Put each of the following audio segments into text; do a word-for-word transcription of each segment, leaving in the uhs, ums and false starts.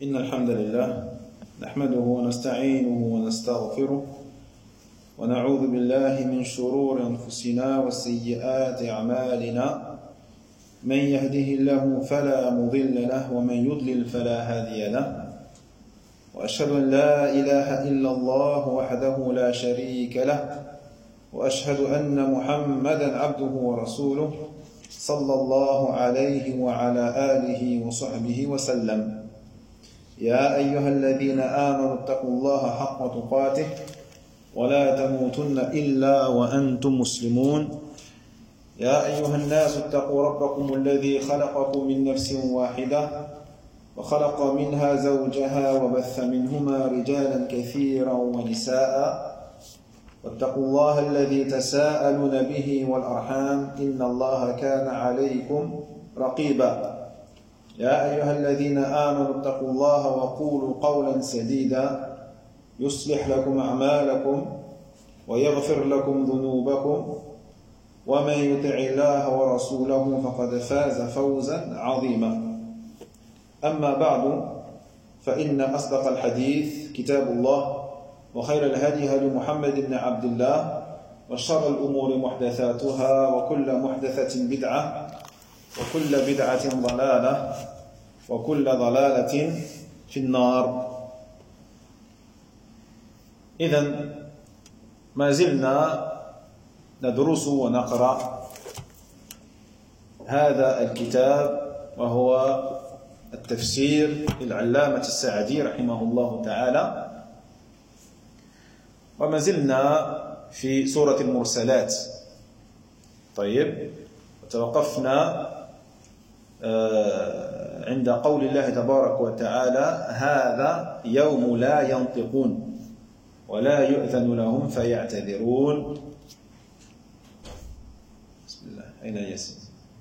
إن الحمد لله نحمده ونستعينه ونستغفره ونعوذ بالله من شرور أنفسنا وسيئات أعمالنا من يهده الله فلا مضل له ومن يضلل فلا هادي له وأشهد أن لا إله إلا الله وحده لا شريك له وأشهد أن محمدا عبده ورسوله صلى الله عليه وعلى آله وصحبه وسلم يا أيها الذين آمنوا اتقوا الله حق تقاته ولا تموتن إلا وأنتم مسلمون يا أيها الناس اتقوا ربكم الذي خلقكم من نفس واحدة وخلق منها زوجها وبث منهما رجالا كثيرا ونساء واتقوا الله الذي تساءلون به والأرحام إن الله كان عليكم رقيبا يا أيها الذين آمنوا اتقوا الله وقولوا قولا سديدا يصلح لكم أعمالكم ويغفر لكم ذنوبكم ومن يطع الله ورسوله فقد فاز فوزا عظيما أما بعد فإن أصدق الحديث كتاب الله وخير الهدي هدي محمد بن عبد الله وشر الأمور محدثاتها وكل محدثة بدعة وكل بدعة ضلالة وكل ضلالة في النار. إذن ما زلنا ندرس ونقرأ هذا الكتاب وهو التفسير للعلامة السعدي رحمه الله تعالى، وما زلنا في سورة المرسلات. طيب، وتوقفنا عند قول الله تبارك وتعالى هذا يوم لا ينطقون ولا يؤذن لهم فيعتذرون. بسم الله. أين ياسين؟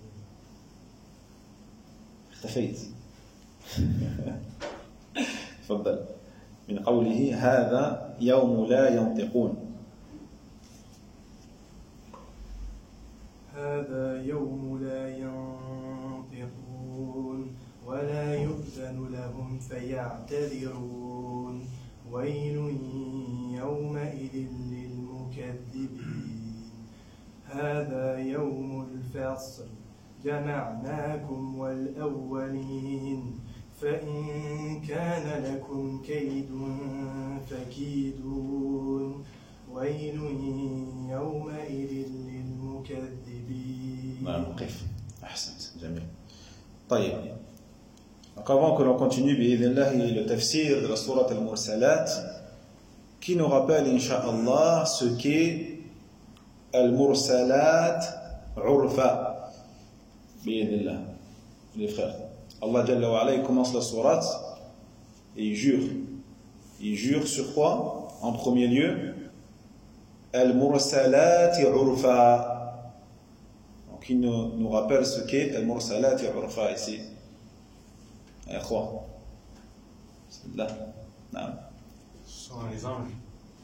اختفيت. تفضل. من قوله هذا يوم لا ينطقون. هذا يوم لا ينطقون ولا يؤذن لهم فيعتذرون ويل يومئذ للمكذبين. هذا يوم الفصل جمعناكم والأولين فإن كان لكم كيد فكيدون ويل يومئذ للمكذبين. نعم، قف. أحسنت، جميل. طيب، avant que l'on continue بإذن le tafsir de la sourate al-Mursalat, qui nous rappelle incha'Allah ce qu'est al-Mursalat urfa بإذن les frères. Allah Jalla wa Ala, il commence la sourate et il jure. Il jure sur quoi? En premier lieu, al-Mursalat urfa. Donc il nous, nous rappelle ce qu'est al-Mursalat urfa ici. يا أخوة بسم الله. نعم. Ce sont les anges.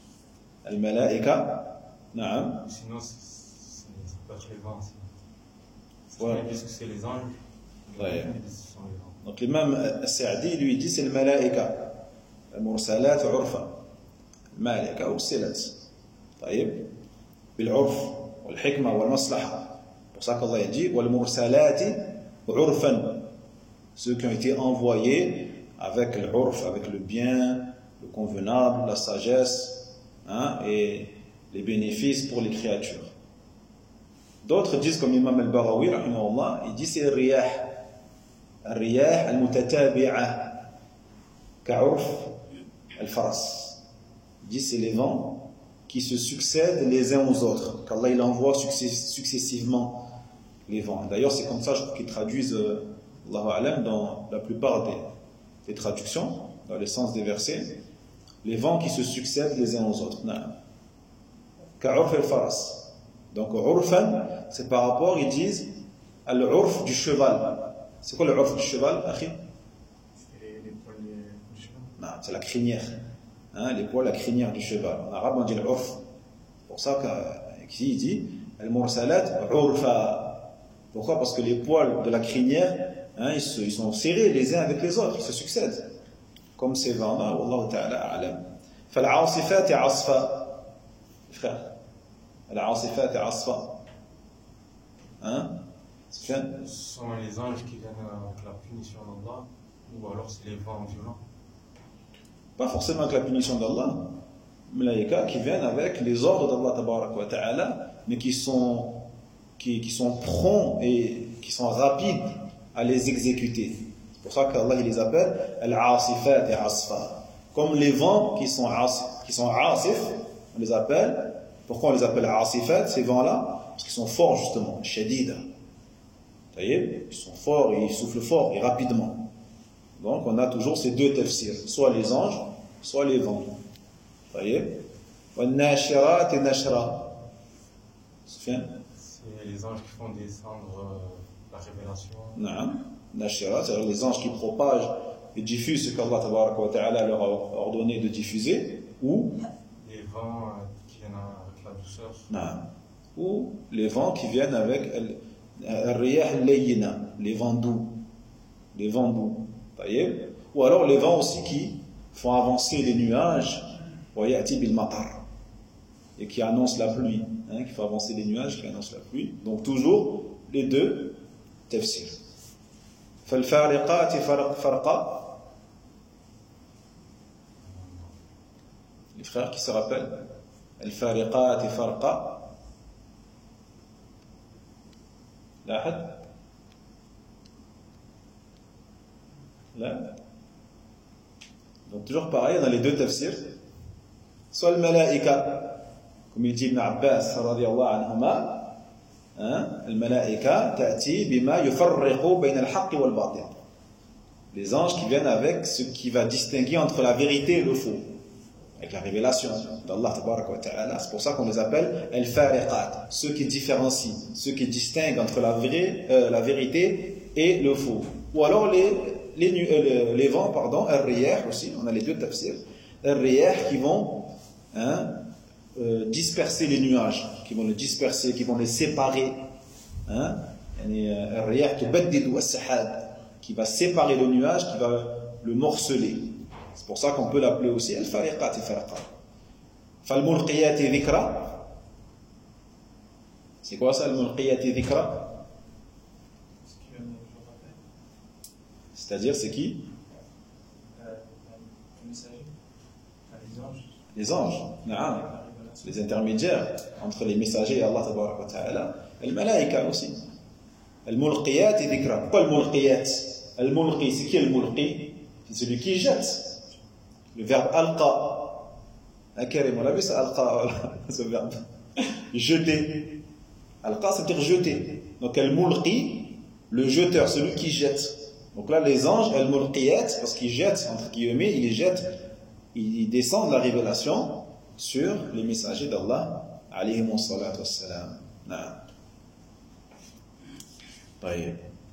الملائكة. نعم. Sinon c'est pas les vents. Voilà. Parce que c'est les anges. Ouais. Donc l'imam As-Sa'di lui dit c'est le malaika. المرسلات عرفا. الملائكة أرسلت. طيب. بالعرف والحكمة والمصلحة. Pour ça qu'Allah dit والمرسلات عرفا. Ceux qui ont été envoyés avec l'urf, avec le bien, le convenable, la sagesse, hein, et les bénéfices pour les créatures. D'autres disent, comme l'imam al-Barawi, rahimahullah, il dit c'est le riyah. Le riyah al-mutatabi'a, ka'urf al-faras. Il dit c'est les vents qui se succèdent les uns aux autres, qu'Allah il envoie successivement les vents. D'ailleurs, c'est comme ça, je crois qu'ils traduisent Allahu A'lam, dans la plupart des, des traductions, dans le sens des versets, les vents qui se succèdent les uns aux autres. Ka'urf al-faras. Donc, urfan, c'est par rapport, ils disent, à l'urf du cheval. C'est quoi l'urf du cheval, akhi? C'est les poils du cheval. Non, c'est la crinière. Hein, les poils, la crinière du cheval. En arabe, on dit l'urf. C'est pour ça qu'ici, il dit, al-mursalat urfa. Pourquoi? Parce que les poils de la crinière, hein, ils, se, ils sont serrés les uns avec les autres, ils se succèdent. comme ces vents-là, Wallahu ta'ala a'lam. فالعاصفات عصفا. Frère, العاصفات عصفا. Hein? Ce sont les anges qui viennent avec la punition d'Allah, ou alors c'est les vents violents? Pas forcément avec la punition d'Allah, malaïka qui viennent avec les ordres d'Allah tabarak wa ta'ala, mais qui sont, qui, qui sont prompts et qui sont rapides à les exécuter. C'est pour ça qu'Allah il les appelle al-asifat et asfa. Comme les vents qui sont asif, qui sont asif, on les appelle. Pourquoi on les appelle asifat, ces vents-là? Parce qu'ils sont forts justement, shadida. Vous voyez, ils sont forts, ils soufflent fort et rapidement. Donc on a toujours ces deux tafsirs, soit les anges, soit les vents. Vous voyez? وَالنَّاشِرَاتِ نَشْرًا. C'est les anges qui font descendre la révélation. Non, Nashira, c'est-à-dire les anges qui propagent et diffusent ce qu'Allah tabaraka wa ta'ala leur a ordonné de diffuser, ou les vents qui viennent avec la douceur. Non. Ou les vents qui viennent avec al-riyah al-layyina, les vents doux, les vents doux. Ou alors les vents aussi qui font avancer les nuages, et qui annoncent la pluie, hein, qui font avancer les nuages, qui annoncent la pluie. Donc toujours les deux tafsir. فالفارقات فرقا. Les frères qui se rappellent, الفارقات فرقا. لا أحد؟ لا. Donc toujours pareil dans les deux tafsirs. Soit le malaïka, comme il dit Ibn Abbas radiyallahu anhuma, الملائكة تأتي بما يفرق بين الحق والباطل. Les anges qui viennent avec ce qui va distinguer entre la vérité et le faux, avec la révélation d'Allah tabaraka wa ta'ala. C'est pour ça qu'on les appelle al-fariqat, ceux qui différencient, ceux qui distinguent entre la, vraie, euh, la vérité et le faux. Ou alors les, les, euh, les vents, pardon, al-riyah aussi, on a les deux tafsirs, al-riyah qui vont hein, euh, disperser les nuages, qui vont les disperser, qui vont les séparer. Hein, al-riyah tubaddidu as-sahab, qui va séparer le nuage, qui va le morceler. C'est pour ça qu'on peut l'appeler aussi al-fariqat farqa. Fal-mulqiyati dhikra. C'est quoi ça, al-mulqiyati dhikra? C'est-à-dire, c'est qui? Les anges. Non. Les intermédiaires entre les messagers et Allah tabaraka wa ta'ala. Al-malaïka aussi. Al-mulqiyati dhikra. Pourquoi al-mulqiyat? Al-mulqi, c'est qui al-mulqi? C'est celui qui jette. Le verbe alqa. Akarim, on l'a vu ça, alqa, ce verbe. Jeter. Alqa, ça veut dire jeter. Donc, al-mulqi, le jeteur, celui qui jette. Donc là, les anges, al-mulqiyat, parce qu'ils jettent, entre guillemets, ils les jettent, ils descendent la révélation sur les messagers d'Allah, alayhimu salatu wassalam. Il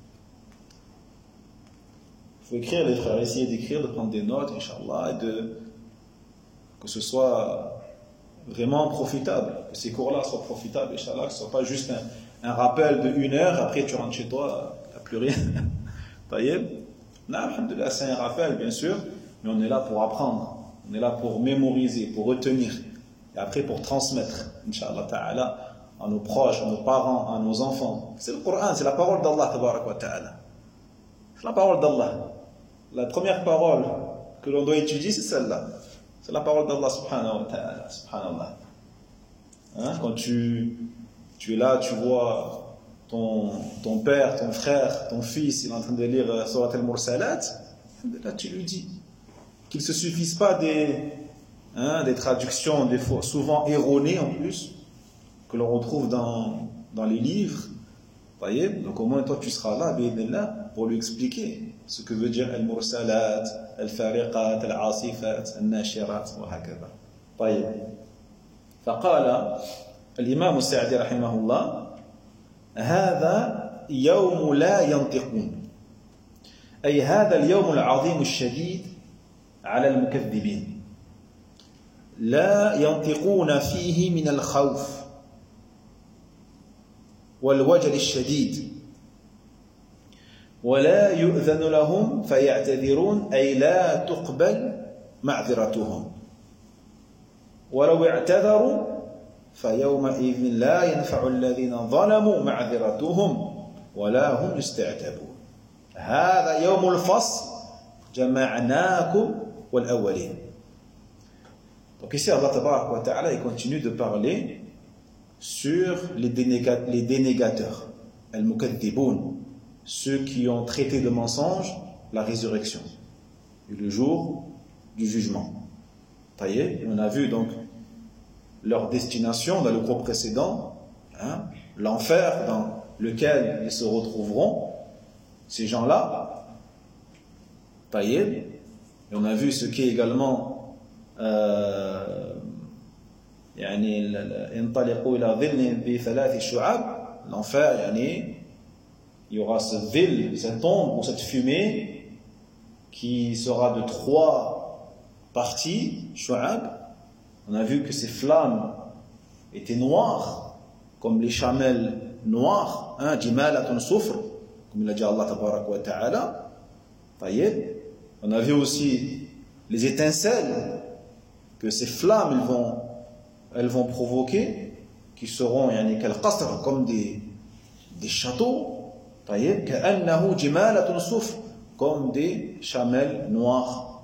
faut écrire, les frères, essayer d'écrire, de prendre des notes, Inch'Allah, et de, que ce soit vraiment profitable, que ces cours-là soient profitables, Inch'Allah, que ce ne soit pas juste un, un rappel de une heure, après tu rentres chez toi, tu n'as plus rien. Taïeb. Non, alhamdoulilah, c'est un rappel, bien sûr, mais on est là pour apprendre, on est là pour mémoriser, pour retenir, et après pour transmettre, Inch'Allah ta'ala, à nos proches, à nos parents, à nos enfants. C'est le Coran, c'est la parole d'Allah, tabarak wa ta'ala. C'est la parole d'Allah. La première parole que l'on doit étudier, c'est celle-là. C'est la parole d'Allah subhanahu wa ta'ala. Subhanallah. Hein? Quand tu, tu es là, tu vois ton, ton père, ton frère, ton fils, il est en train de lire Surat al-Mursalat, là tu lui dis qu'il ne se suffise pas des, hein, des traductions, des fois souvent erronées en plus, que l'on retrouve dans, dans les livres. Voyez, donc au moins toi tu seras là, bi'idhnillah, pour lui expliquer ce que veut dire al-mursalat, al-fariqat, al-asifat, al-nashirat, wa hakadha. طيب. فقال الإمام السعدي رحمه الله: هذا يوم لا ينطقون، أي هذا اليوم العظيم الشديد على المكذبين، لا ينطقون فيه من الخوف والوجل الشديد ولا يؤذن لهم فيعتذرون أي لا تقبل معذرتهم ولو اعتذروا فيومئذ لا ينفع الذين ظلموا معذرتهم ولا هم يستعتبون هذا يوم الفصل جمعناكم والأولين. Donc ici Allah Tabarak wa Ta'ala il continue de parler sur les, dénégat, les dénégateurs, al-mukaththibun, ceux qui ont traité de mensonge la résurrection et le jour du jugement. Taïe, on a vu donc leur destination dans le cours précédent, hein, l'enfer dans lequel ils se retrouveront, ces gens-là. Taïe, et on a vu ce qui est également euh, يعني انطلقوا إلى ظل ذي ثلاث شعاب, l'enfer, يعني, il y aura ce vil, cette ombre ou cette fumée qui sera de trois parties, shu'ab. On a vu que ces flammes étaient noires, comme les chamelles noires, hein, jimalatun sufr, comme il a dit Allah tabarak wa ta'ala. On a vu aussi les étincelles que ces flammes elles vont, elles vont provoquer, qui seront yani, comme des, des châteaux, comme des chamelles noires.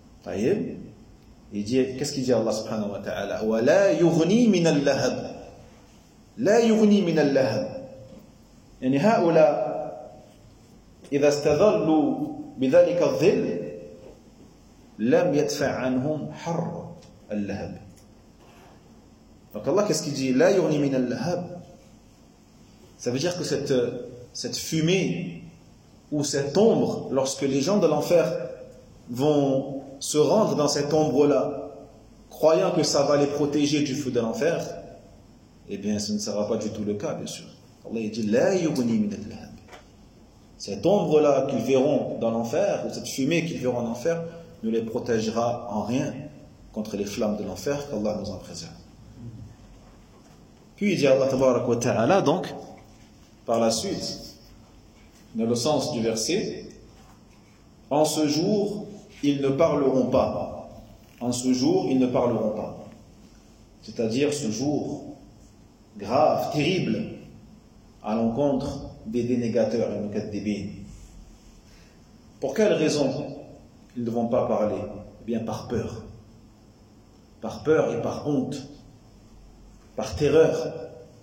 Il dit, qu'est-ce qu'il dit Allah subhanahu wa ta'ala? وَلَا يُغْنِي مِنَ اللَّهَبِ لا يغني من اللهب. يعني هؤلاء إذا استظلوا بذلك الظل لم يدفع عنهم حر اللهب. Donc Allah, qu'est-ce qu'il dit? لا يغني من اللهب. Ça veut dire que cette, cette fumée ou cette ombre, lorsque les gens de l'enfer vont se rendre dans cette ombre-là, croyant que ça va les protéger du feu de l'enfer, eh bien ce ne sera pas du tout le cas, bien sûr. Allah dit لا يغني من اللهب. Cette ombre-là qu'ils verront dans l'enfer, ou cette fumée qu'ils verront en enfer, ne les protégera en rien contre les flammes de l'enfer, qu'Allah nous en préserve. Puis il dit Allah tabarak wa ta'ala, donc, par la suite, dans le sens du verset, en ce jour, ils ne parleront pas. En ce jour, ils ne parleront pas. C'est-à-dire ce jour grave, terrible, à l'encontre des dénégateurs et mukaththibin. Pour quelle raison ils ne vont pas parler? Eh bien par peur. Par peur et par honte. Par terreur.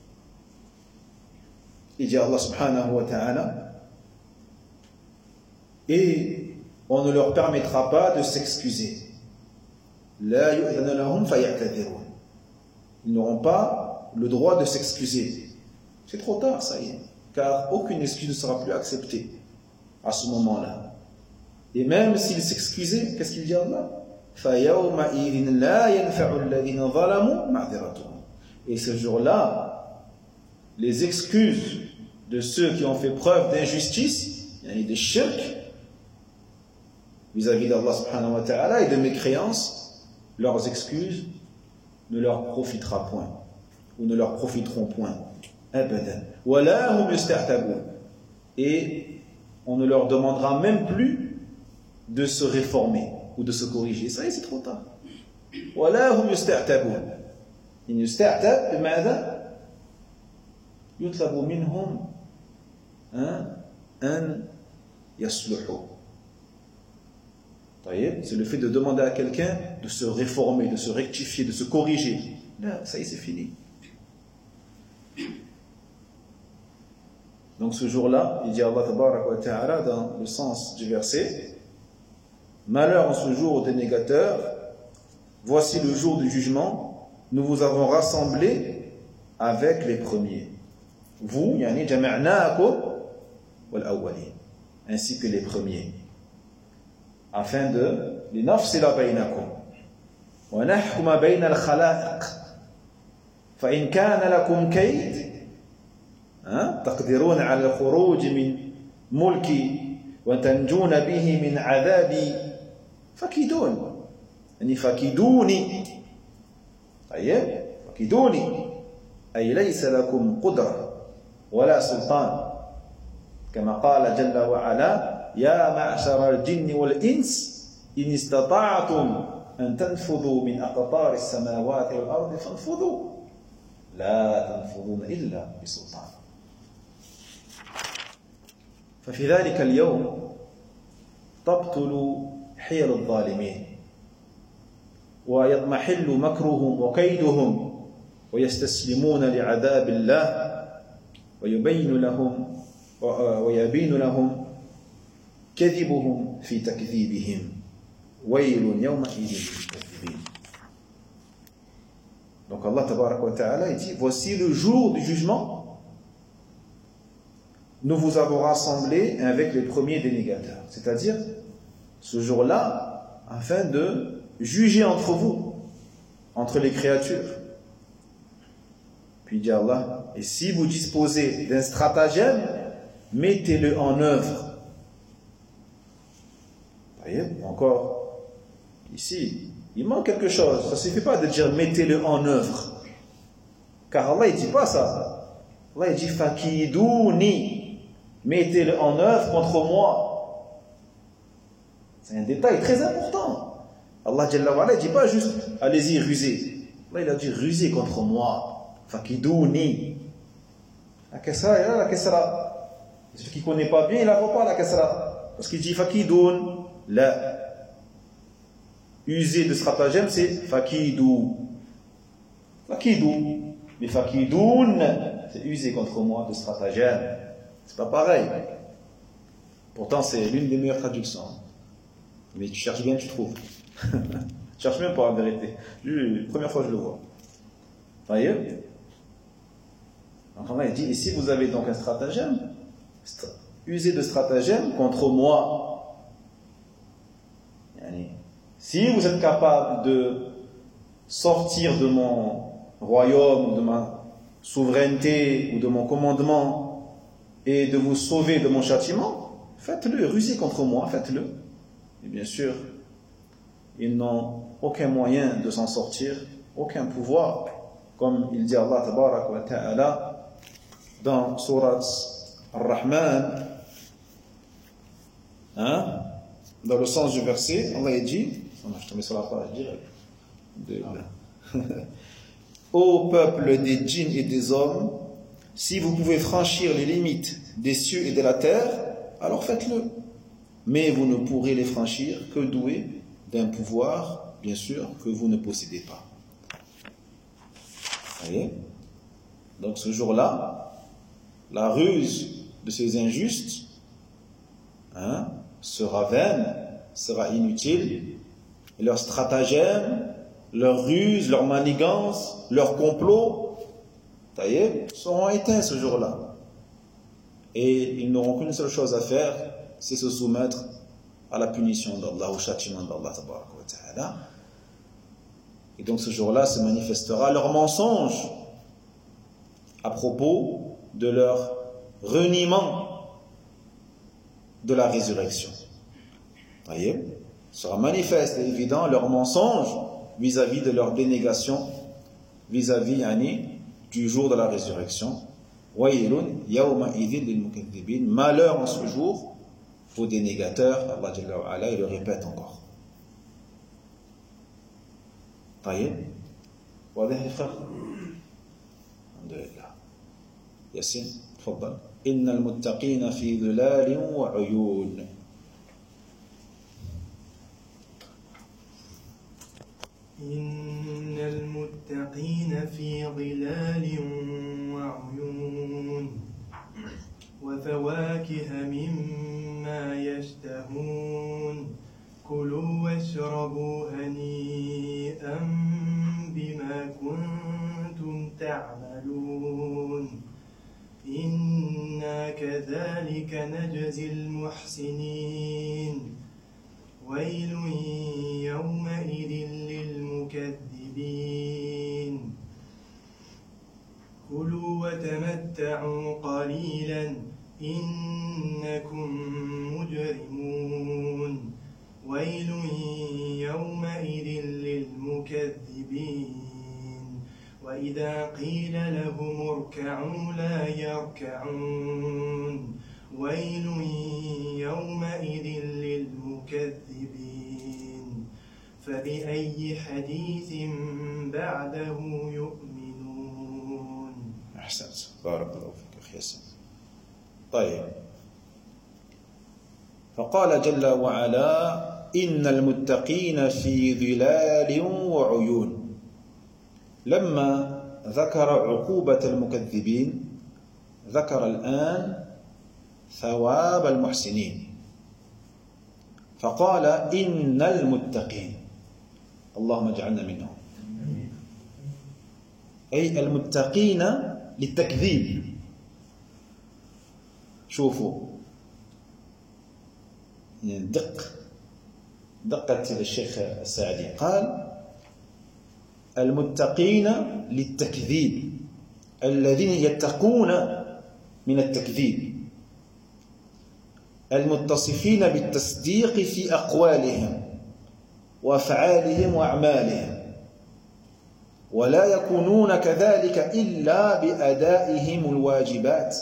Il dit Allah subhanahu wa ta'ala, et on ne leur permettra pas de s'excuser. La yu'dhanu lahum faya'tadhirun. Ils n'auront pas le droit de s'excuser. C'est trop tard, ça y est, car aucune excuse ne sera plus acceptée à ce moment-là. Et même s'ils s'excusaient, qu'est-ce qu'il dit Allah? فَيَوْمَئِذٍ لَا يَنْفَعُ الَّذِينَ ظَلَمُوا مَعْذِرَتُهُم. Et ce jour-là, les excuses de ceux qui ont fait preuve d'injustice, et de shirk, vis-à-vis d'Allah subhanahu wa ta'ala et de mécréance, leurs excuses ne leur profitera point, ou ne leur profiteront point. Abadan. Wala hum yasta'tabun. Et on ne leur demandera même plus de se réformer ou de se corriger. Ça y est, c'est trop tard. Wala hum yasta'tabun. In yasta'tab bimada yutlabu minhum an yasluhu. C'est le fait de demander à quelqu'un de se réformer, de se rectifier, de se corriger. Là, ça y est, c'est fini. Donc ce jour-là, il dit Allah tabarak wa ta'ala dans le sens du verset, malheur en ce jour aux dénégateurs, voici le jour du jugement, nous vous avons rassemblés avec les premiers. Vous, yani jama'naakum wal awwalin, ainsi que les premiers. Afin de linafsila baynakum wa nahkuma bayna al-khalaiq fa in kana lakum kayd taqdirun ala al-khuruj min mulki wa tanjuna bihi min adhabi fakidun yani fakiduni tayyib fakiduni ay laysa lakum qudra wala sultan كما قال جل وعلا يا معشر الجن والإنس إن استطعتم أن تنفذوا من أقطار السماوات والأرض فانفذوا لا تنفذون إلا بسلطان. ففي ذلك اليوم تبطل حيل الظالمين ويضمحل مكرهم وكيدهم ويستسلمون لعذاب الله ويبين لهم ويبين لهم كذبهم في تكذيبهم ويل يومئذ للمكذبين. Donc Allah tabaraka wa ta'ala dit voici le jour du jugement, nous vous avons rassemblés avec les premiers dénégateurs, c'est-à-dire ce jour-là afin de juger entre vous, entre les créatures. Puis dit Allah, et si vous disposez d'un stratagème, mettez-le en œuvre. Vous voyez, encore, ici, il manque quelque chose. Ça ne suffit pas de dire mettez-le en œuvre. Car Allah ne dit pas ça. Allah il dit fakidouni, mettez-le en œuvre contre moi. C'est un détail très important. Allah ne dit pas juste allez-y, rusez. Allah il a dit rusez contre moi. Fakidouni. La kasra, il y a la kasra. Celui qui ne connaît pas bien, il ne la voit pas la kasra. Parce qu'il dit fakidoun, la. User de stratagème, c'est fakidou. Fakidou. Mais fakidoun, c'est user contre moi de stratagème. C'est pas pareil. Pourtant, c'est l'une des meilleures traductions. Mais tu cherches bien, tu trouves. Tu cherches même pas la vérité. La première fois, je le vois. Vous voyez? Donc, on a dit, ici, vous avez donc un stratagème. Usez de stratagème contre moi. Si vous êtes capable de sortir de mon royaume, de ma souveraineté ou de mon commandement et de vous sauver de mon châtiment, faites-le, rusez contre moi, faites-le. Et bien sûr, ils n'ont aucun moyen de s'en sortir, aucun pouvoir, comme il dit Allah tabaraka wa ta'ala dans Surat Ar-Rahman, hein, dans le sens du verset, Allah dit, je tombe sur la page directe. De... Ô peuple des djinns et des hommes, si vous pouvez franchir les limites des cieux et de la terre, alors faites-le. Mais vous ne pourrez les franchir que doués d'un pouvoir, bien sûr, que vous ne possédez pas. Vous voyez? Donc ce jour-là, la ruse de ces injustes hein, sera vaine, sera inutile, et leur stratagème, leur ruse, leur manigance, leur complot, ça y est, seront éteints ce jour-là. Et ils n'auront qu'une seule chose à faire, c'est se soumettre à la punition d'Allah, au châtiment d'Allah tabaraka wa ta'ala. Et donc ce jour-là se manifestera leur mensonge à propos de leur reniement de la résurrection. Vous voyez, ce sera manifeste et évident leur mensonge vis-à-vis de leur dénégation vis-à-vis yani, du jour de la résurrection. Waylun yawma idhin lil mukaththibin. Malheur en ce jour aux dénégateurs. Allah Jalla wa Ala, il le répète encore. طيب واضح يا frère الحمد لله ياسين تفضل إن المتقين في ظلال وعيون. إن المتقين في ظلال وعيون وفواكه مما يشتهون كلوا واشربوا هنيئا بما كنتم تعملون إنا كذلك نجزي المحسنين ويل يومئذ للمكذبين كلوا وتمتعوا قليلا إنكم مجرمون ويل يومئذ للمكذبين وإذا قيل لهم اركعوا لا يركعون ويل يومئذ للمكذبين فبأي حديث بعده يؤمنون. أحسنت، بارك الله فيك أخي ياسين. طيب، فقال جل وعلا: إن المتقين في ظلال وعيون. لما ذكر عقوبة المكذبين ذكر الآن ثواب المحسنين، فقال: إن المتقين، اللهم اجعلنا منهم، أي المتقين للتكذيب. شوفوا دق دقة الشيخ السعدي، قال: المتقين للتكذيب، الذين يتقون من التكذيب، المتصفين بالتصديق في أقوالهم وأفعالهم وأعمالهم، ولا يكونون كذلك إلا بأدائهم الواجبات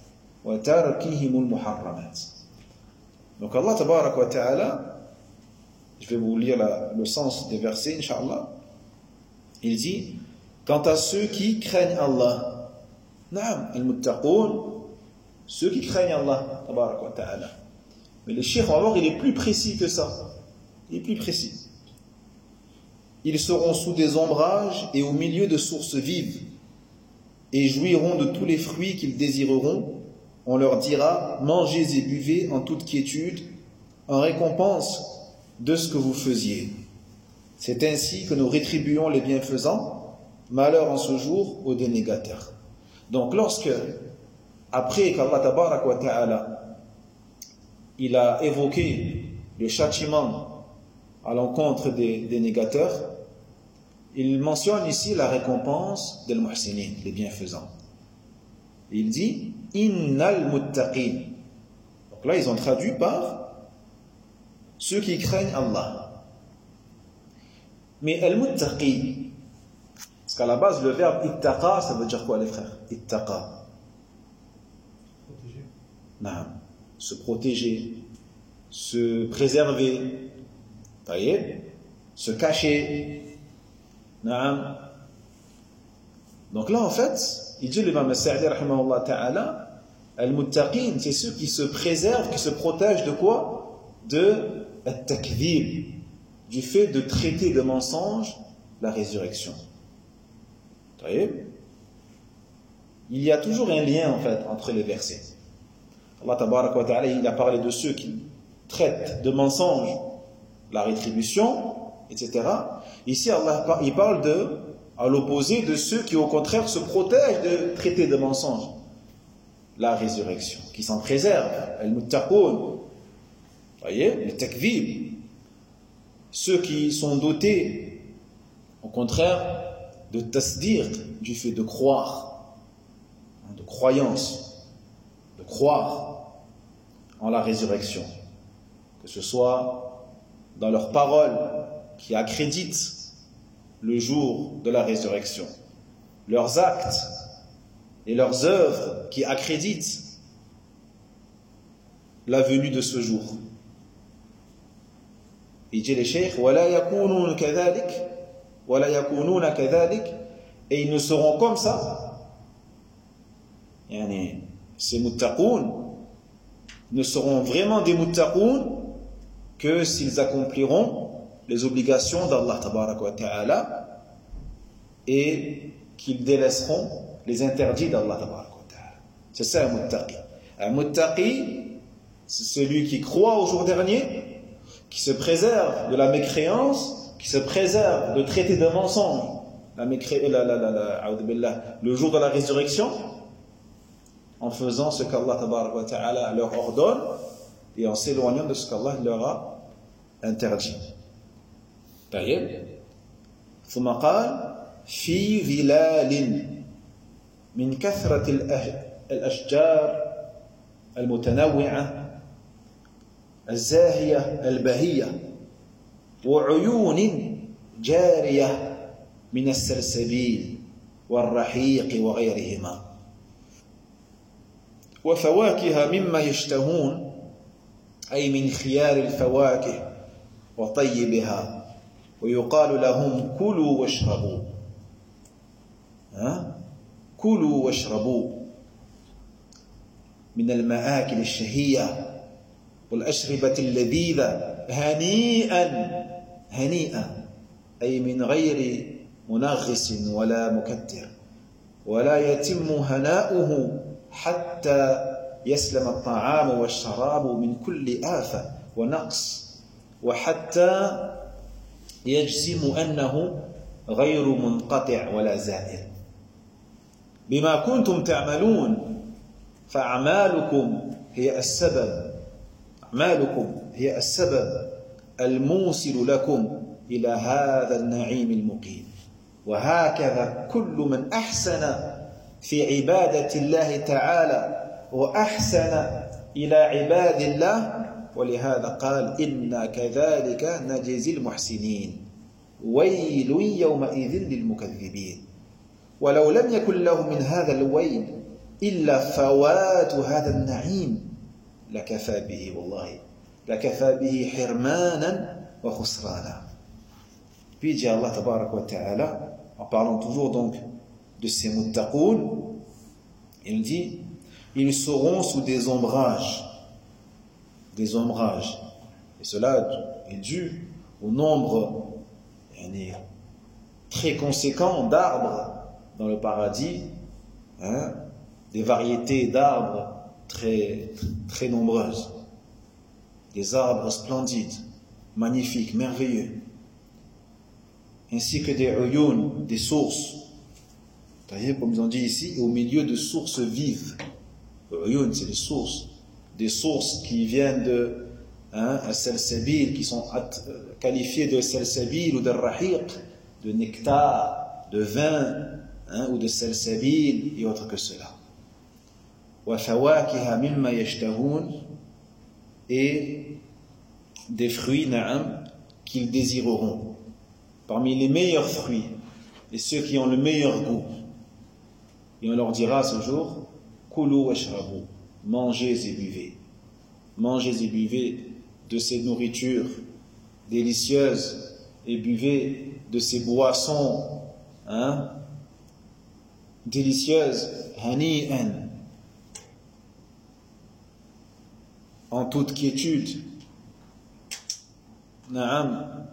وتركهم المحرمات. Donc Allah tabarak wa ta'ala, je vais vous lire la, le sens des versets, Inch'Allah. Il dit: quant à ceux qui craignent Allah, Naam, al-muttaqoun, ceux qui craignent Allah tabarak wa ta'ala. Mais le cheikh, on va voir, il est plus précis que ça. Il est plus précis. Ils seront sous des ombrages et au milieu de sources vives et jouiront de tous les fruits qu'ils désireront. On leur dira: mangez et buvez en toute quiétude, en récompense de ce que vous faisiez. C'est ainsi que nous rétribuons les bienfaisants. Malheur en ce jour aux dénégateurs. Donc lorsque, après qu'Allah tabarak wa ta'ala, il a évoqué le châtiment à l'encontre des, des négateurs, il mentionne ici la récompense des muhsinin, les bienfaisants. Il dit: Innal muttaqin. Donc là, ils ont traduit par ceux qui craignent Allah. Mais al-muttaqi, parce qu'à la base, le verbe ittaqa, ça veut dire quoi, les frères? Ittaqa. Protéger. Non. Se protéger, se préserver, voyez, se cacher. Non. Donc là, en fait, il dit l'imam al-Sa'di rahimahullah ta'ala, al-muttaqin, c'est ceux qui se préservent, qui se protègent de quoi? De at-takdhib, du fait de traiter de mensonge la résurrection. Vous voyez? Il y a toujours un lien en fait entre les versets. Allah tabarak wa ta'ala, il a parlé de ceux qui traitent de mensonge la rétribution, et cetera. Ici, Allah il parle de, à l'opposé de ceux qui au contraire se protègent de traiter de mensonge la résurrection, qui s'en préservent, al-muttaqoun. Voyez, le takdhib, ceux qui sont dotés, au contraire, de tasdiq, du fait de croire, de croyance, de croire en la résurrection, que ce soit dans leurs paroles qui accréditent le jour de la résurrection, leurs actes et leurs œuvres qui accréditent la venue de ce jour. Il dit les cheikh, وَلَا يَكُونُونَ كَذَلِكَ وَلَا يَكُونُونَ كَذَلِكَ, et ils ne seront comme ça. Yani, ces muttaqoun ne seront vraiment des muttaqoun que s'ils accompliront les obligations d'Allah tabarak wa ta'ala et qu'ils délaisseront les interdits d'Allah tabarak wa ta'ala. C'est ça un muttaqi. Un muttaqi, c'est celui qui croit au jour dernier, qui se préserve de la mécréance, qui se préserve de traiter de mensonge la mécré... la, la, la, la, le jour de la résurrection, en faisant ce qu'Allah tabarak wa ta'ala leur ordonne et en s'éloignant de ce qu'Allah leur a interdit. طيب ثم قال في ظلال من كثرة الأشجار المتنوعة الزاهية البهية وعيون جارية من السلسبيل والرحيق وغيرهما. وفواكه مما يشتهون أي من خيار الفواكه وطيبها ويقال لهم كلوا واشربوا ها كلوا واشربوا من المآكل الشهية والأشربة اللذيذة هنيئا هنيئا أي من غير منغص ولا مكدر ولا يتم هناؤه حتى يسلم الطعام والشراب من كل آفة ونقص وحتى يجزم أنه غير منقطع ولا زائل بما كنتم تعملون فأعمالكم هي السبب أعمالكم هي السبب الموصل لكم إلى هذا النعيم المقيم وهكذا كل من أحسن في عبادة الله تعالى وأحسن إلى عباد الله ولهذا قال إنا كذلك نجزي المحسنين ويل يومئذ للمكذبين ولو لم يكن له من هذا الويل إلا فوات هذا النعيم لكفى به والله لكفى به حرمانا وخسرانا. Puis dit Allah tabaraka wa ta'ala, en parlant toujours donc de ces muttaqoun, il dit ils seront sous des ombrages des ombrages et cela est dû au nombre très conséquent d'arbres dans le paradis, hein, des variétés d'arbres très, très nombreuses, des arbres splendides, magnifiques, merveilleux, ainsi que des uyun, des sources, comme ils ont dit ici, au milieu de sources vives. Uyun, c'est des sources, des sources qui viennent de hein, salsabil, qui sont qualifiées de salsabil ou de rahiq, de nectar, de vin, hein, ou de salsabil et autre que cela. Wa fawakiha mimma yashtahun, et des fruits na'am qu'ils désireront. Parmi les meilleurs fruits et ceux qui ont le meilleur goût. Et on leur dira ce jour, Kulu washrabu, mangez et buvez. Mangez et buvez de ces nourritures délicieuses et buvez de ces boissons hein, délicieuses, hani'an, en toute quiétude. Na'am.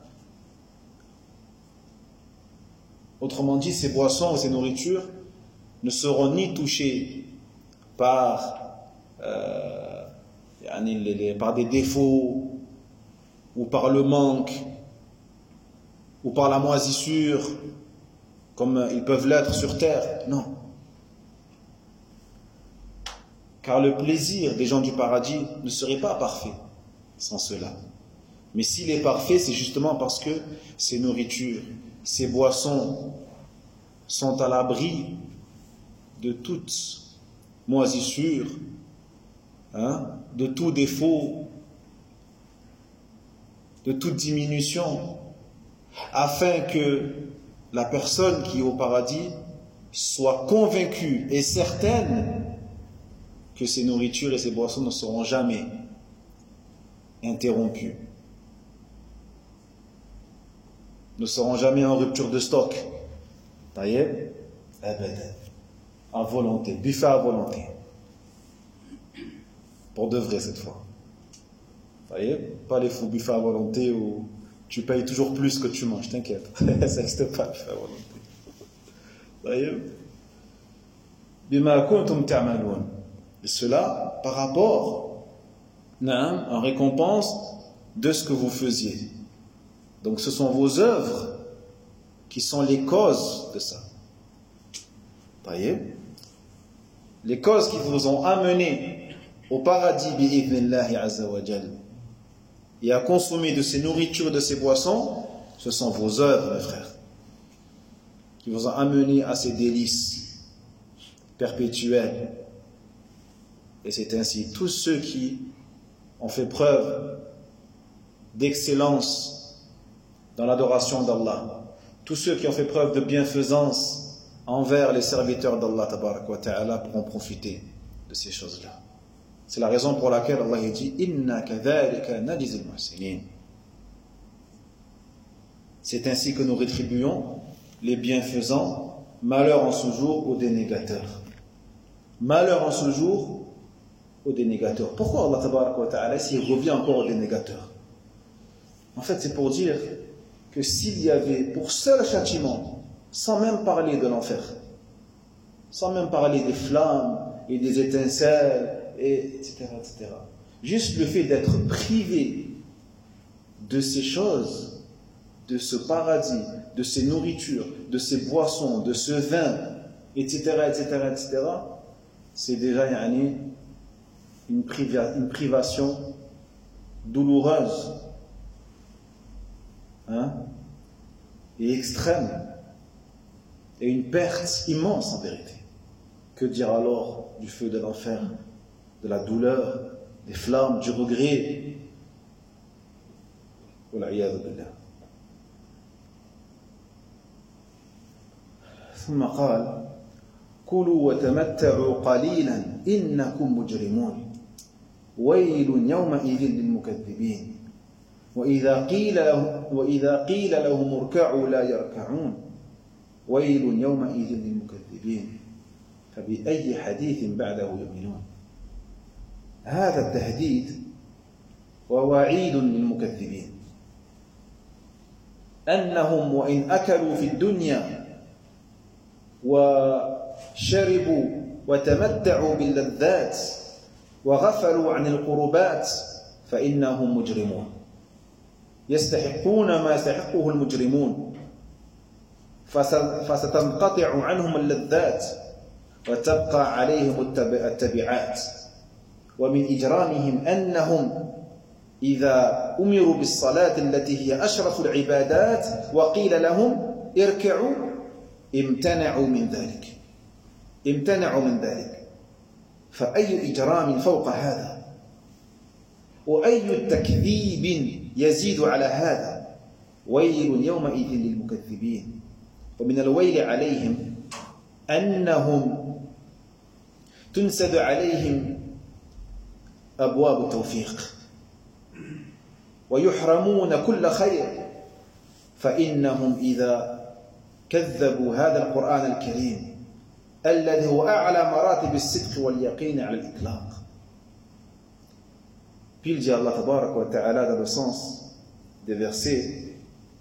Autrement dit, ces boissons, ces nourritures ne seront ni touchées par, euh, par des défauts ou par le manque ou par la moisissure comme ils peuvent l'être sur terre. Non. Car le plaisir des gens du paradis ne serait pas parfait sans cela. Mais s'il est parfait, c'est justement parce que ces nourritures, ces boissons sont à l'abri de toute moisissure, hein, de tout défaut, de toute diminution, afin que la personne qui est au paradis soit convaincue et certaine que ces nourritures et ces boissons ne seront jamais interrompues, ne seront jamais en rupture de stock. Taïeb, abadan, à volonté, buffet à volonté. Pour de vrai cette fois. Taïeb, pas les fous buffets à volonté où tu payes toujours plus que tu manges, t'inquiète. Ça n'existe pas, buffet à volonté. Taïeb. Bima kuntum ta'malun. Et cela par rapport, hein, en récompense de ce que vous faisiez. Donc ce sont vos œuvres qui sont les causes de ça. Voyez, les causes qui vous ont amené au paradis bi'idhnillahi azza wa jal et à consommer de ces nourritures et de ces boissons, ce sont vos œuvres, mes frères, qui vous ont amené à ces délices perpétuelles. Et c'est ainsi, tous ceux qui ont fait preuve d'excellence dans l'adoration d'Allah, tous ceux qui ont fait preuve de bienfaisance envers les serviteurs d'Allah tabaraka wa ta'ala pourront profiter de ces choses-là. C'est la raison pour laquelle Allah dit Inna kadhalika najzil muhsinin. C'est ainsi que nous rétribuons les bienfaisants. Malheur en ce jour aux dénégateurs. Malheur en ce jour aux dénégateurs. Pourquoi Allah tabaraka wa ta'ala s'il revient encore aux dénégateurs? En fait, c'est pour dire que s'il y avait pour seul châtiment, sans même parler de l'enfer, sans même parler des flammes et des étincelles, et etc., et cetera. Juste le fait d'être privé de ces choses, de ce paradis, de ces nourritures, de ces boissons, de ce vin, et cetera, et cetera, et cetera, c'est déjà yani, une, priva- une privation douloureuse, hein, et extrême, et une perte immense en vérité. Que dire alors du feu de l'enfer, de la douleur, des flammes, du regret? Wal'iyadu billah. ثم قال كلوا وتمتعوا قليلا إنكم مجرمون ويل يومئذ للمكذبين وإذا قيل لهم وإذا قيل لهم اركعوا لا يركعون ويل يومئذ للمكذبين فبأي حديث بعده يؤمنون. هذا التهديد ووعيد للمكذبين أنهم وإن أكلوا في الدنيا وشربوا وتمتعوا باللذات وغفلوا عن القربات فإنهم مجرمون يستحقون ما يستحقه المجرمون فستنقطع عنهم اللذات وتبقى عليهم التبعات ومن إجرامهم أنهم إذا أمروا بالصلاة التي هي أشرف العبادات وقيل لهم اركعوا امتنعوا من ذلك امتنعوا من ذلك فأي إجرام فوق هذا وأي تكذيب يزيد على هذا ويل يومئذ للمكذبين ومن الويل عليهم أنهم تنسد عليهم أبواب التوفيق ويحرمون كل خير فإنهم إذا كذبوا هذا القرآن الكريم الذي هو أعلى مراتب الصدق واليقين على الإطلاق. Puis il dit Allah tabaraka wa ta'ala dans le sens des versets: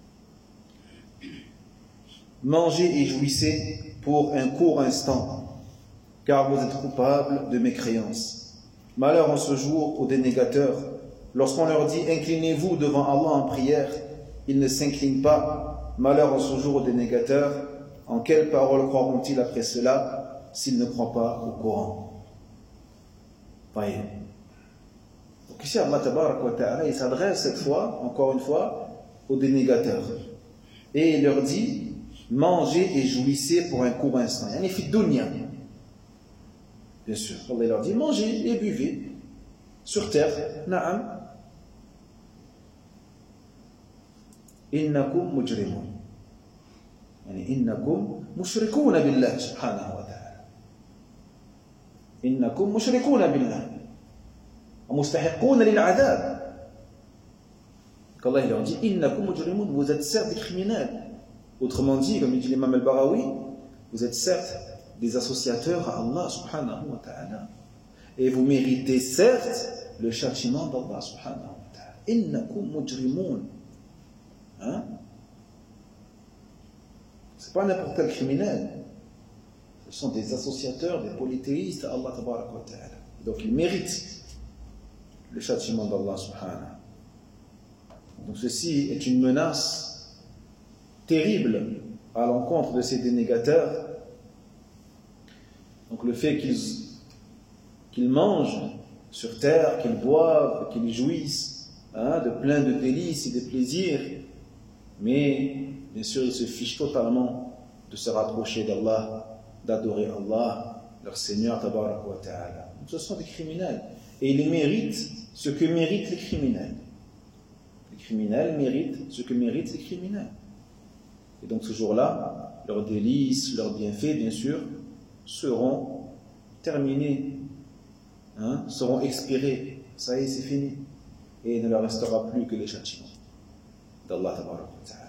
mangez et jouissez pour un court instant, car vous êtes coupables de mécréance. Malheur en ce jour aux dénégateurs, lorsqu'on leur dit inclinez-vous devant Allah en prière, ils ne s'inclinent pas. Malheur en ce jour aux dénégateurs, en quelles paroles croiront-ils après cela s'ils ne croient pas au Coran? Voyez. Donc ici Allah tabaraka wa ta'ala, il s'adresse cette fois, encore une fois, aux dénégateurs. Et il leur dit mangez et jouissez pour un court instant. Yani fi dunya. Bien sûr, Allah leur dit mangez et buvez sur terre. Na'am. Innakum mujrimun. Yani innakum mushrikuna billah subhanahu wa ta'ala. Innakum mushrikuna billah. ومستحقون للعذاب. Qu'Allah leur dit innakum mujrimun, vous êtes certes des criminels. Autrement dit, comme dit l'imam al-Barawi, vous êtes certes des associateurs à Allah subhanahu wa ta'ala. Et vous méritez certes le châtiment d'Allah subhanahu wa ta'ala. Innakum mujrimun. Hein? C'est pas n'importe quel criminel. Ce sont des associateurs, des polythéistes à Allah tabaraka wa ta'ala. Donc ils méritent le châtiment d'Allah subhanahu. Donc ceci est une menace terrible à l'encontre de ces dénégateurs. Donc le fait qu'ils, qu'ils mangent sur terre, qu'ils boivent, qu'ils jouissent hein, de plein de délices et de plaisirs, mais bien sûr ils se fichent totalement de se rapprocher d'Allah, d'adorer Allah, leur Seigneur tabaraka wa ta'ala. Donc ce sont des criminels et ils méritent ce que méritent les criminels. Les criminels méritent ce que méritent les criminels. Et donc ce jour-là, leurs délices, leurs bienfaits, bien sûr, seront terminés. hein, seront expirés. Ça y est, c'est fini. Et il ne leur restera plus que les châtiments d'Allah tabaraka wa ta'ala.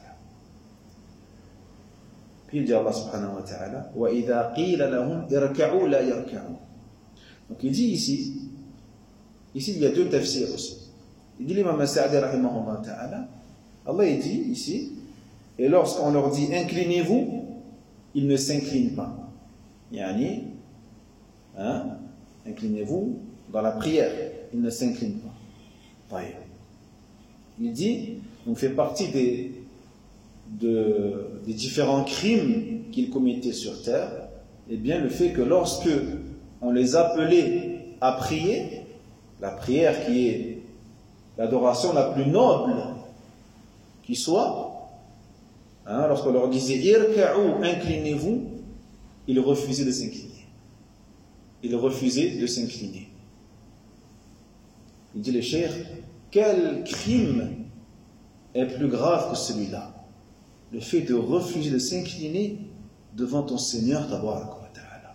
Puis il dit Allah subhanahu wa ta'ala وَإِذَا قِيلَ لَهُمْ إِرْكَعُوا لَا يَرْكَعُوا. Donc il dit ici, ici il y a deux tafsirs aussi. Il dit l'imam Sa'di rahimahullah ta'ala, Allah il dit ici, et lorsqu'on leur dit inclinez-vous, ils ne s'inclinent pas. Yani, hein, inclinez-vous dans la prière, ils ne s'inclinent pas. Il dit, on fait partie des, de, des différents crimes qu'ils commettaient sur terre, et bien le fait que lorsque on les appelait à prier, la prière qui est l'adoration la plus noble qui soit, hein, lorsqu'on leur disait irka'u, inclinez-vous, ils refusaient de s'incliner. Ils refusaient de s'incliner. Il dit le cheikh, quel crime est plus grave que celui-là? Le fait de refuser de s'incliner devant ton Seigneur tabaraka wa ta'ala.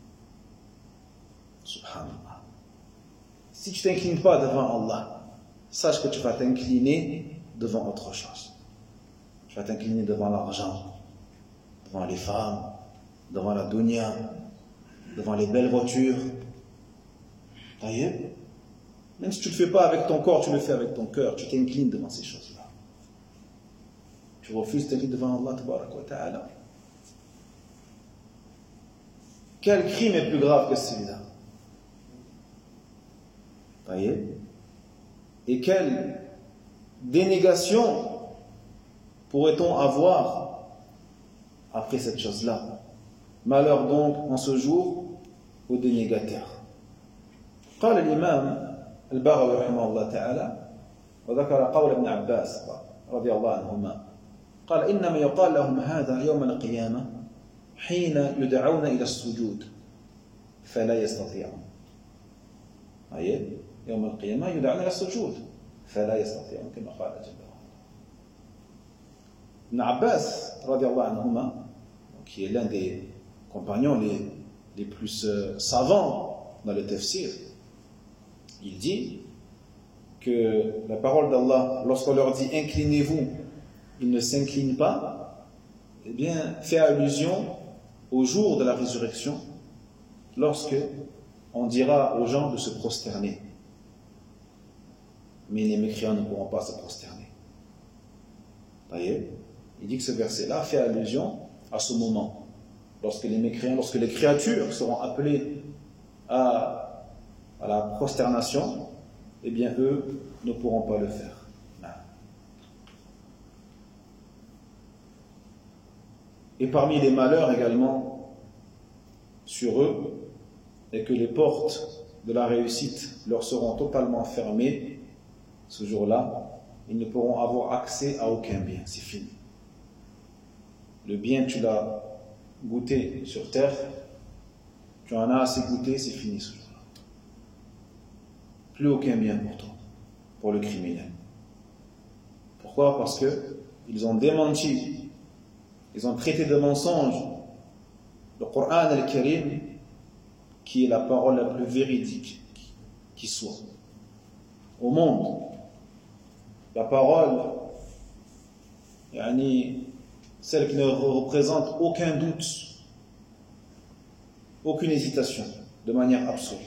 Subhanallah. Si tu ne t'inclines pas devant Allah, sache que tu vas t'incliner devant autre chose. Tu vas t'incliner devant l'argent, devant les femmes, devant la dunya, devant les belles voitures. Taïeb. Même si tu ne le fais pas avec ton corps, tu le fais avec ton cœur. Tu t'inclines devant ces choses-là. Tu refuses de t'incliner devant Allah tabaraka wa ta'ala. Quel crime est plus grave que celui-là? Taïeb. Et quelle dénégation pourrait-on avoir après cette chose-là? Malheur donc en ce jour aux dénégateurs. قال الإمام البغوي رحمه الله تعالى وذكر قول ابن عباس رضي الله عنهما قال إنما يقال لهم هذا يوم القيامة حين يدعون إلى السجود فلا يستطيعون. أي يوم القيامة يدعون إلى السجود فلا يستطيعون كما قال جل وعلا. Ibn Abbas رضي الله عنهما, qui est l'un des compagnons les, les plus euh, savants dans le tafsir, il dit que la parole d'Allah, lorsqu'on leur dit inclinez-vous, ils ne s'inclinent pas, eh bien fait allusion au jour de la résurrection, lorsque on dira aux gens de se prosterner, mais les mécréants ne pourront pas se prosterner. Voyez, il dit que ce verset-là fait allusion à ce moment, lorsque les mécréants, lorsque les créatures seront appelées à à la prosternation, eh bien eux ne pourront pas le faire. Et parmi les malheurs également sur eux est que les portes de la réussite leur seront totalement fermées ce jour-là. Ils ne pourront avoir accès à aucun bien, c'est fini. Le bien tu l'as goûté sur terre, tu en as assez goûté, c'est fini ce jour. Plus aucun bien pour toi, pour le criminel. Pourquoi? Parce que ils ont démenti, ils ont traité de mensonge le Coran al-Karim, qui est la parole la plus véridique qui soit au monde. La parole, yani, celle qui ne représente aucun doute, aucune hésitation, de manière absolue.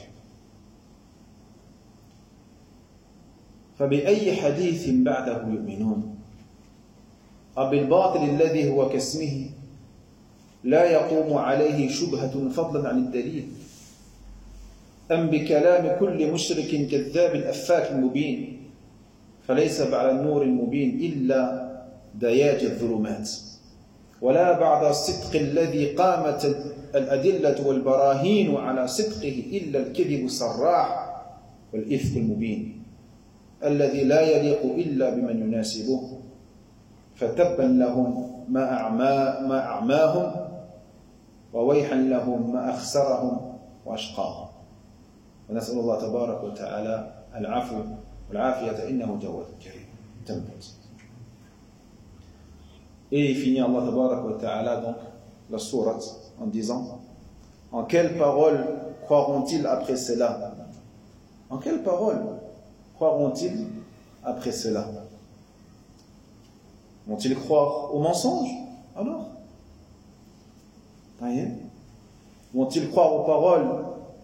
فبأي حديث بعده يؤمنون أبالباطل الذي هو كاسمه لا يقوم عليه شبهة فضلا عن الدليل أم بكلام كل مشرك كذاب أفاك مبين فليس بعد النور المبين إلا دياج الظلمات ولا بعد الصدق الذي قامت الأدلة والبراهين على صدقه إلا الكذب الصراح والإفك المبين الذي لا يليق إلا بمن يناسبه فتبا لهم ما أعمى ما أعماهم وويحا لهم ما أخسرهم وأشقاهم ونسأل الله تبارك وتعالى العفو والعافية إنه جواد كريم. تمت. Et il finit Allah tabaraka wa ta'ala donc la sourate en disant: en quelles paroles croiront-ils après cela? En quelle parole croiront-ils après cela? Vont-ils croire aux mensonges? Alors, vont-ils croire aux paroles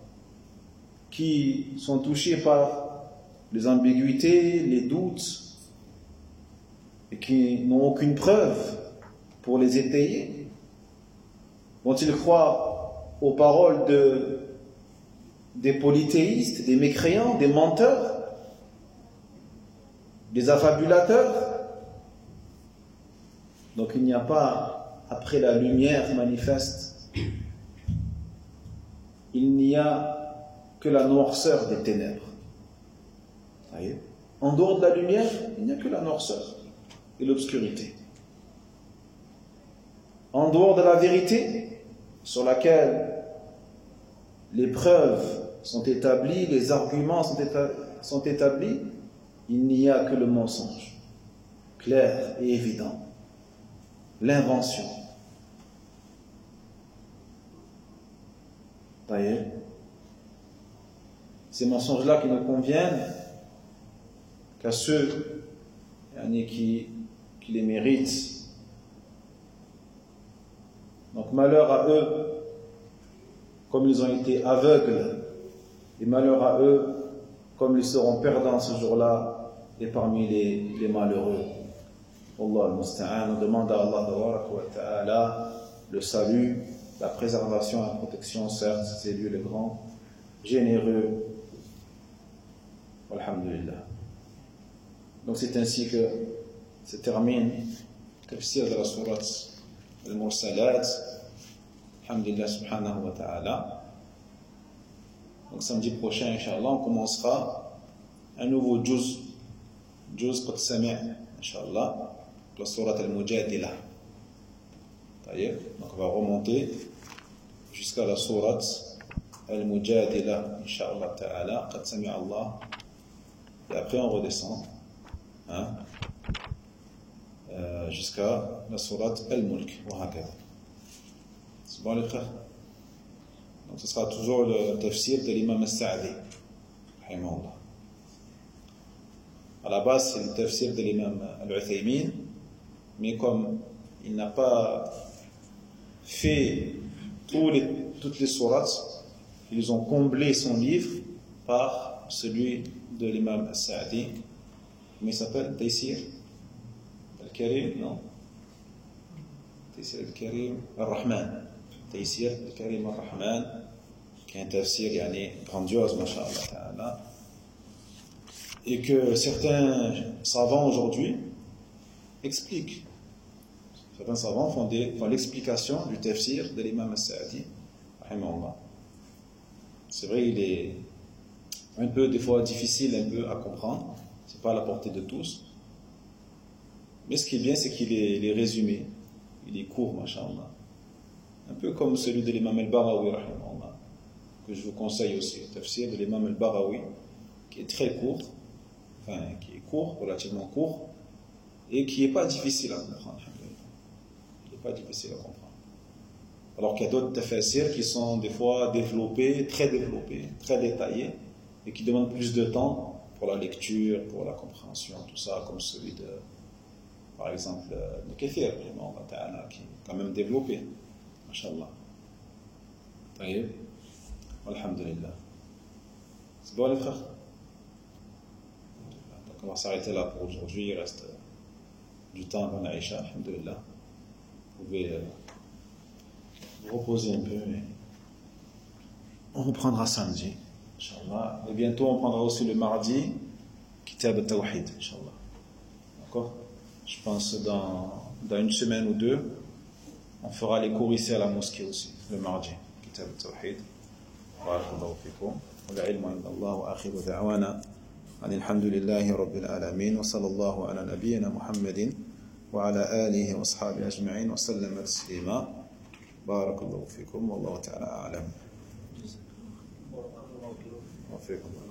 qui sont touchées par les ambiguïtés, les doutes, et qui n'ont aucune preuve pour les étayer? Vont-ils croire aux paroles de, des polythéistes, des mécréants, des menteurs, des affabulateurs? Donc il n'y a pas, après la lumière manifeste, il n'y a que la noirceur des ténèbres. Voyez? En dehors de la lumière, il n'y a que la noirceur et l'obscurité. En dehors de la vérité, sur laquelle les preuves sont établies, les arguments sont, éta- sont établis, il n'y a que le mensonge, clair et évident, l'invention. Voyez? Ces mensonges-là qui ne conviennent qu'à ceux qui, qui les méritent. Donc malheur à eux, comme ils ont été aveugles, et malheur à eux, comme ils seront perdants ce jour-là, et parmi les, les malheureux. Allah al-Musta'an, on demande à Allah wa ta'ala le salut, la préservation, la protection, certes, c'est lui le grand, généreux. Alhamdulillah. Donc c'est ainsi que se termine le tafsir de la sourate Al-Mursalat. Alhamdulillah subhanahu wa ta'ala. Donc samedi prochain, Inch'Allah, on commencera un nouveau juz, juz qad sami', Inch'Allah, la sourate Al-Mujadila. Donc on va remonter jusqu'à la sourate Al-Mujadila, Inch'Allah ta'ala, qad sami' Allah. Et après on redescend hein, euh, jusqu'à la sourate Al-Mulk. C'est bon les frères? Donc ce sera toujours le tafsir de l'imam al-Sa'di. À la base c'est le tafsir de l'imam al-Uthaymin, mais comme il n'a pas fait tous les, toutes les sourates, ils ont comblé son livre par celui de l'imam al-Sa'di. Comment il s'appelle? Taysir al-Karim? Non. Taysir al-Karim al-Rahman. Taysir al-Karim al-Rahman, qui est un tafsir yani, grandiose, masha'Allah ta'ala. Et que certains savants aujourd'hui expliquent. Certains savants font, des, font l'explication du tafsir de l'imam al-Sa'di. C'est vrai, il est un peu, des fois, difficile un peu à comprendre. C'est pas à la portée de tous. Mais ce qui est bien, c'est qu'il est, il est résumé. Il est court, masha'Allah. Un peu comme celui de l'imam al-Barawi, que je vous conseille aussi. Le tafsir de l'imam al-Barawi, qui est très court, enfin, qui est court, relativement court, et qui n'est pas difficile à comprendre. Il n'est pas difficile à comprendre. Alors qu'il y a d'autres tafsirs qui sont des fois développés, très développés, très détaillés, et qui demandent plus de temps pour la lecture, pour la compréhension, tout ça, comme celui de, par exemple, de Kathir, qui est quand même développé. Masha'Allah. Taïb. Alhamdulillah. C'est bon les frères? Donc on va s'arrêter là pour aujourd'hui. Il reste du temps avant l'Aïcha. Alhamdulillah. Vous pouvez euh, vous reposer un peu. Et on reprendra samedi. Inch'Allah. Et bientôt on prendra aussi le mardi Kitab al-Tawhid. Inch'Allah. D'accord? Je pense dans, dans une semaine ou deux, on fera les cours ici à la mosquée aussi, le mardi. Kitab al-Tawhid. Barakallahu fikum. Wa ilmu inda Allah wa akhiru da'wana. الحمد لله رب العالمين وصلى الله على نبينا محمد وعلى آله وأصحابه أجمعين وسلم تسليما بارك الله فيكم والله تعالى أعلم وفيكم